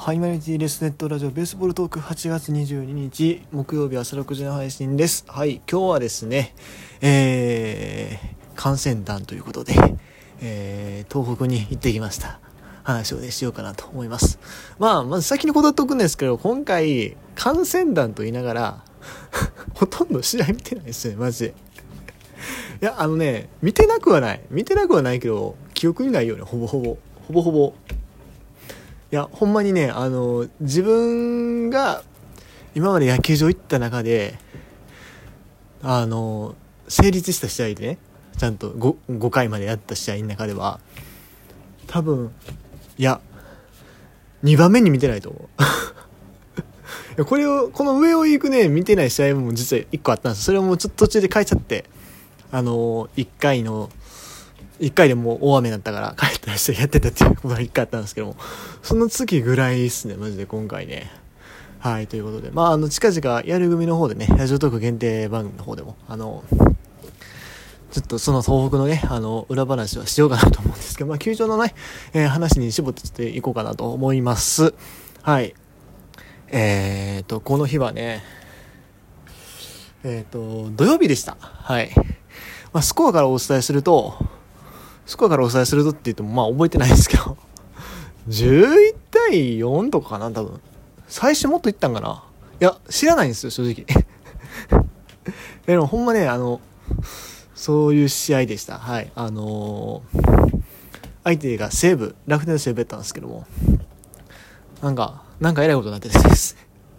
ハイマリティレスネットラジオベースボールトーク8月22日木曜日朝6時の配信です。はい、今日はですね、観戦団ということで、東北に行ってきました話をねしようかなと思います。まず先に答えておくんですけど、今回観戦団と言いながらほとんど試合見てないですね、マジで。いや見てなくはないけど記憶にないよね、ほぼほぼ。いやほんまにね、自分が今まで野球場行った中で成立した試合でね、ちゃんと 5回までやった試合の中では多分2番目に見てないと思うこの上を行くね見てない試合も実は1個あったんです。それをもうちょっと途中で変えちゃって、1回でもう大雨だったから帰ったらしてやってたっていうことが1回あったんですけども、その次ぐらいですね、マジで今回ね。はい、ということで近々やる組の方でね、ラジオトーク限定番組の方でもちょっとその東北のね裏話はしようかなと思うんですけど、球場のね、話に絞っていこうかなと思います。はい、この日はね土曜日でした。はい、スコアからお伝えするとって言っても覚えてないですけど11対4とかかな、多分最初もっといったんかな。いや知らないんですよ正直でもほんまねそういう試合でした。はい、相手が楽天の西武やったんですけども、なんかえらいことになってるです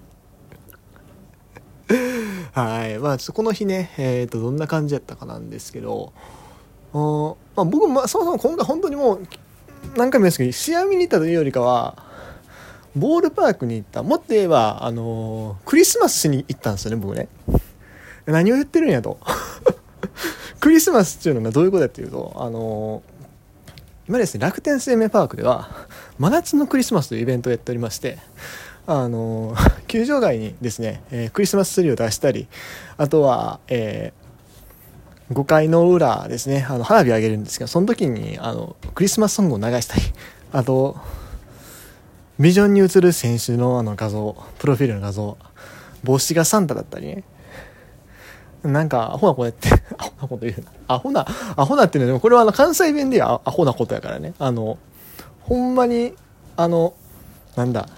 はい、ちょっとこの日ねどんな感じやったかなんですけど、僕そもそも今回本当にもう何回も言いますけど、試合見に行ったというよりかはボールパークに行った、もっと言えばクリスマスしに行ったんですよね、僕ね。何を言ってるんやとクリスマスっていうのがどういうことやっていうと、今ですね、楽天生命パークでは真夏のクリスマスというイベントをやっておりまして、球場外にですね、クリスマスツリーを出したり、あとは、5回の裏ですね、花火を上げるんですけど、その時にクリスマスソングを流したり、あとビジョンに映る選手の画像、プロフィールの画像、帽子がサンタだったりね、なんかアホなことやってアホなこと言うな、アホなっていうのは、でもこれは関西弁ではアホなことやからね、ほんまになんだ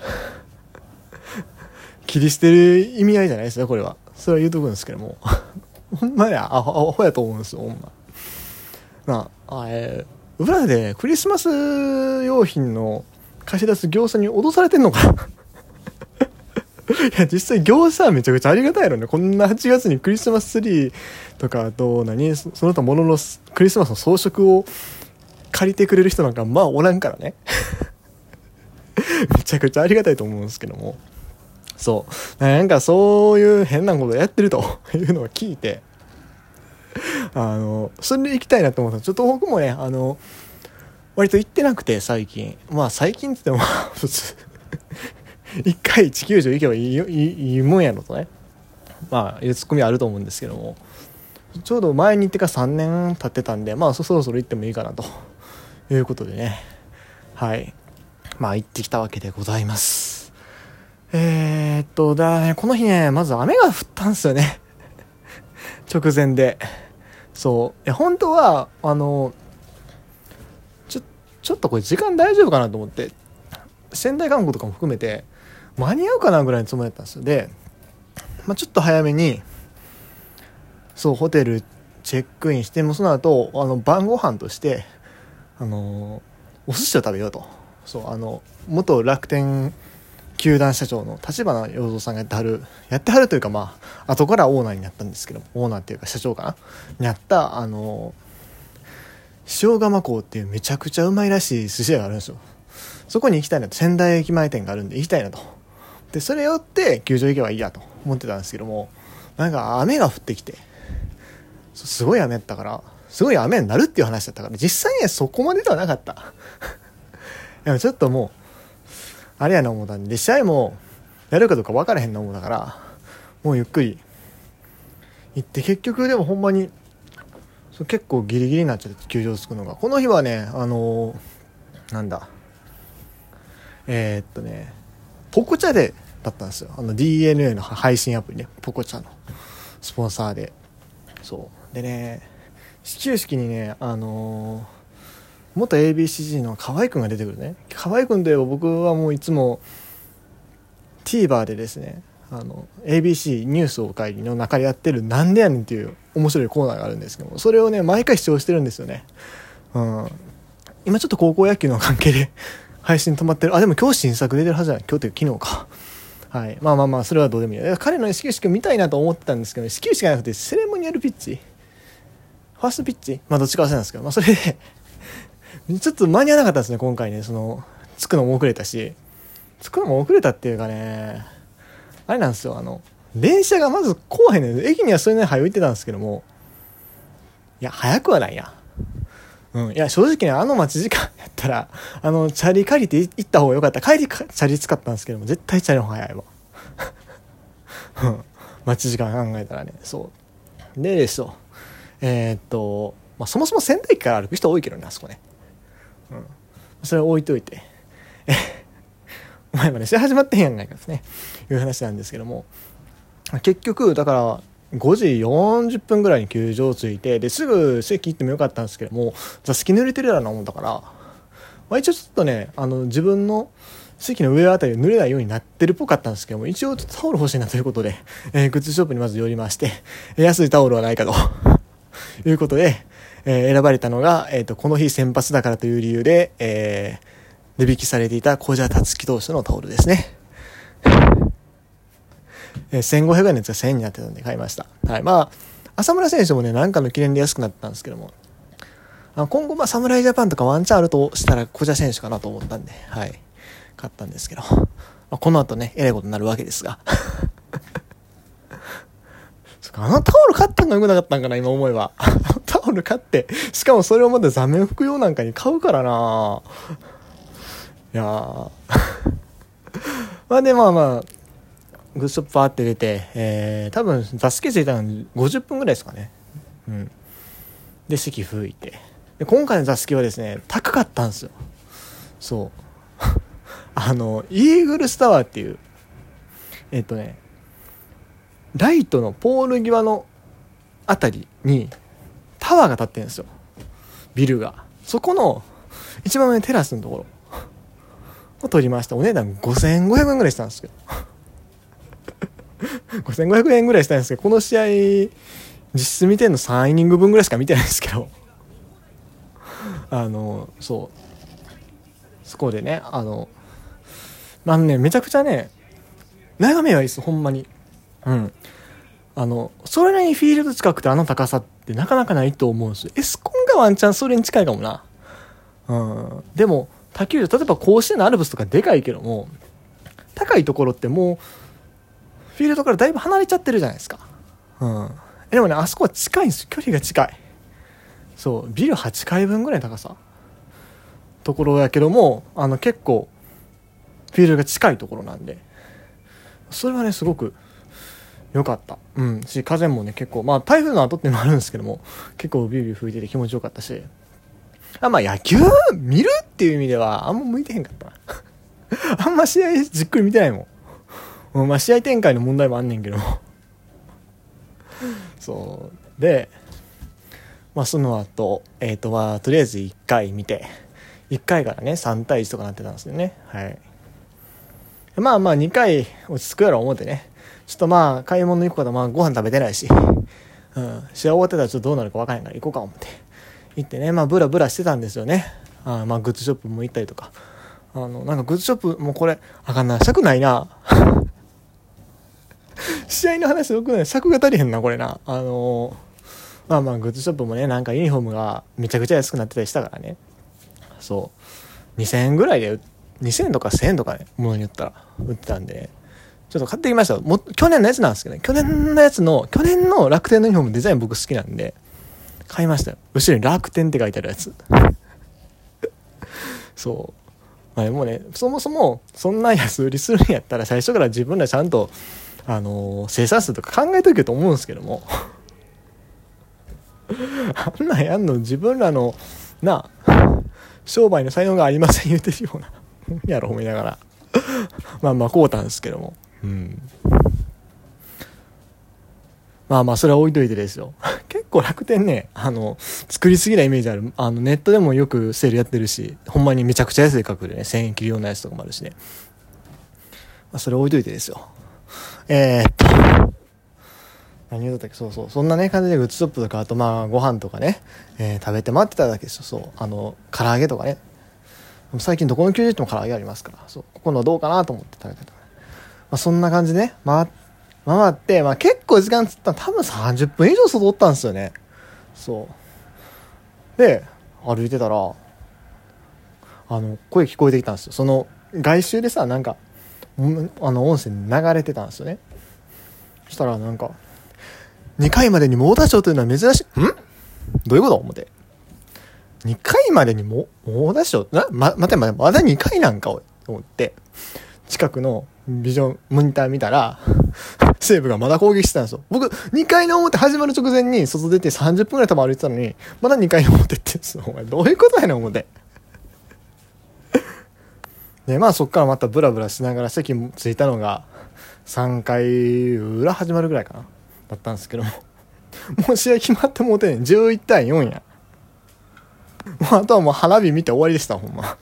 切り捨てる意味合いじゃないですね、これは。それは言うとくんですけどもほんまやアホやと思うんですよ、ほんま。裏でクリスマス用品の貸し出す業者に脅されてんのかいや実際業者はめちゃくちゃありがたいのね。こんな8月にクリスマスツリーとか、あとその他もののクリスマスの装飾を借りてくれる人なんかおらんからねめちゃくちゃありがたいと思うんですけども、そうなんかそういう変なことやってるというのを聞いて、それで行きたいなと思ったら、ちょっと僕もね割と行ってなくて、最近最近って言っても普通一回地球上行けばいいもんやろとね、いうツッコミあると思うんですけども、ちょうど前に行ってから3年経ってたんで、そろそろ行ってもいいかなということでね、はい、行ってきたわけでございます。この日ね、まず雨が降ったんですよね直前で。本当はちょっとこれ時間大丈夫かなと思って、仙台観光とかも含めて間に合うかなぐらいのつもりだったんですよ。で、ちょっと早めにホテルチェックインして、もその後晩ご飯としてお寿司を食べようと。元楽天球団社長の立花洋三さんがやってはるというか、後からオーナーになったんですけど、オーナーっていうか社長かなになった塩釜港っていうめちゃくちゃうまいらしい寿司屋があるんですよ。そこに行きたいなと、仙台駅前店があるんで行きたいなと。でそれを追って球場行けばいいやと思ってたんですけども、なんか雨が降ってきて、すごい雨だったから、すごい雨になるっていう話だったから、実際にはそこまでではなかったでもちょっともうあれやな思ったんで、試合もやるかどうか分からへんな思うだから、もうゆっくり行って、結局でもほんまに結構ギリギリになっちゃって、球場着くのが。この日はねポコチャでだったんですよ。DNA の配信アプリね、ポコチャのスポンサーで。そうでね、始球式にね、元 ABCG の河合くんが出てくるね。河合くんで僕はもういつも TVer でですね、ABC ニュースおかえりの中でやってるなんでやねんっていう面白いコーナーがあるんですけども、それをね毎回視聴してるんですよね。今ちょっと高校野球の関係で配信止まってる。でも今日新作出てるはずじゃない。今日っていう昨日か。はい。まあそれはどうでもいい。彼の始球式を見たいなと思ってたんですけど、始球式じゃなくてセレモニアルピッチ、ファーストピッチ、どっちか忘れなんですけど、それでちょっと間に合わなかったですね今回ね。着くのも遅れたし、着くのも遅れたっていうかね、あれなんですよ、電車がまず来おへんねん。駅にはそれなりに早いってたんですけども、いや早くはないや。いや正直ね、待ち時間やったらチャリ借りて行った方がよかった。帰りチャリ使ったんですけども、絶対チャリの方が早いわ。待ち時間考えたらね。そうでですよ、そもそも仙台駅から歩く人多いけどね、あそこね。それ置いといてお前まで試合始まってへんやんないかですね、いう話なんですけども、結局だから5時40分ぐらいに球場着いて、ですぐ席行ってもよかったんですけども、座席濡れてるやろな思ったから、一応ちょっとね、自分の席の上あたり濡れないようになってるっぽかったんですけども、一応ちょっとタオル欲しいなということで、グッズショップにまず寄りまして、安いタオルはないかということで、選ばれたのが、この日先発だからという理由で、値引きされていた小蛇達樹投手のタオルですね。1500円のやつが1000円になってたんで買いました。はい。浅村選手もね、なんかの記念で安くなったんですけども、今後侍ジャパンとかワンチャンあるとしたら小蛇選手かなと思ったんで、はい。買ったんですけど、この後ね、えらいことになるわけですが。タオル買ったのよくなかったんかな、今思えば。タオル買って、しかもそれをまた座面服用なんかに買うからな。いやー。で、グッズショップパーって出て、多分座席ついたの50分ぐらいですかね。で、席吹いて。で、今回の座席はですね、高かったんですよ。そう。イーグルスタワーっていう、ライトのポール際のあたりにタワーが建ってるんですよ。ビルが。そこの一番上のテラスのところを取りました。お値段5500円ぐらいしたんですけど。5500円ぐらいしたんですけど、この試合実質見てんの3イニング分ぐらいしか見てないんですけど、そこでね、めちゃくちゃね、眺めはいいです、ほんまに。それなりにフィールド近くて高さってなかなかないと思うんですよ。エスコンがワンチャンそれに近いかもな。でも、他球場、例えば甲子園のアルプスとかでかいけども、高いところってもう、フィールドからだいぶ離れちゃってるじゃないですか。でもね、あそこは近いんですよ。距離が近い。そう、ビル8階分ぐらいの高さ。ところやけども、結構、フィールドが近いところなんで、それはね、すごく良かった。風もね、結構、台風の後っていうのもあるんですけども、結構ビュービュー吹いてて気持ちよかったし、野球見るっていう意味では、あんま向いてへんかったな。あんま試合じっくり見てないもん。試合展開の問題もあんねんけどそうで、その後とりあえず1回見て、1回からね3対1とかなってたんですよね。はい。2回落ち着くやろ思ってね、ちょっと買い物行くからご飯食べてないし、試合終わってたらちょっとどうなるか分からへんから行こうか思って行ってね、ブラブラしてたんですよね。グッズショップも行ったりとか、なんかグッズショップもこれあかんな、尺ないな試合の話よくない、尺が足りへんなこれな。グッズショップもね、なんかユニフォームがめちゃくちゃ安くなってたりしたからね、そう2000円ぐらいで、2000円とか1000円とかね、ものによったら売ってたんで、ね、ちょっと買ってきました。去年のやつなんですけどね、去年の楽天のユニフォームデザイン僕好きなんで買いましたよ。後ろに楽天って書いてあるやつそうでもね、そもそもそんな安売りするんやったら最初から自分らちゃんと生産数とか考えとけと思うんですけどもあんなんやんの自分らの商売の才能がありません言うてるようなやろ思いながら、 まあまあこうたんですけども、うん、まあまあそれは置いといてですよ。結構楽天ね、作りすぎなイメージある。ネットでもよくセールやってるし、ほんまにめちゃくちゃ安い価格でね、1000円切るようなやつとかもあるしね。まあそれ置いといてですよ。何言うとったっけ、そうそう。そんなね、感じでグッズショップとか、あとまあご飯とかね、食べて待ってただけですよ。そう。唐揚げとかね。最近どこの球場行っても唐揚げありますから、そう。ここのどうかなと思って食べてた。まあそんな感じでね、回って、まあ結構時間つったら多分30分以上外おったんですよね。そう。で、歩いてたら、声聞こえてきたんですよ。その、外周でさ、なんか、音声流れてたんですよね。そしたらなんか、2回までに猛打賞というのは珍しい。どういうこと思って。2回までに猛打賞待て、まだ2回なんかと思って、近くのビジョン、モニター見たら、西武がまだ攻撃してたんですよ。僕、2回の表始まる直前に外出て30分くらい多分歩いてたのに、まだ2回の表ってんですよ。お前、どういうことやねん、思って。で、まあそっからまたブラブラしながら席も着いたのが、3回裏始まるぐらいかな。だったんですけども。もう試合決まってもうてん。11対4や。もうあとはもう花火見て終わりでした、ほんま。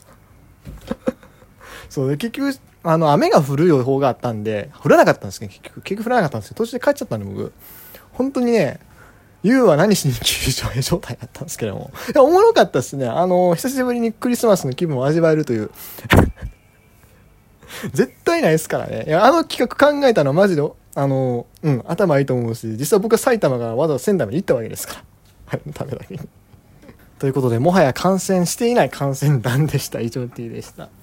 そうで、結局、雨が降る予報があったんで、降らなかったんですけど、結局降らなかったんですけど、途中で帰っちゃったんで、僕。本当にね、YOU は何しに球場へ状態だったんですけども。いや、おもろかったですね。久しぶりにクリスマスの気分を味わえるという。絶対ないですからね。いや、企画考えたのはマジで、頭いいと思うし、実際僕は埼玉からわざわざ仙台まで行ったわけですから。はい、ためだけに。ということで、もはや感染していない感染団でした。以上 T でした。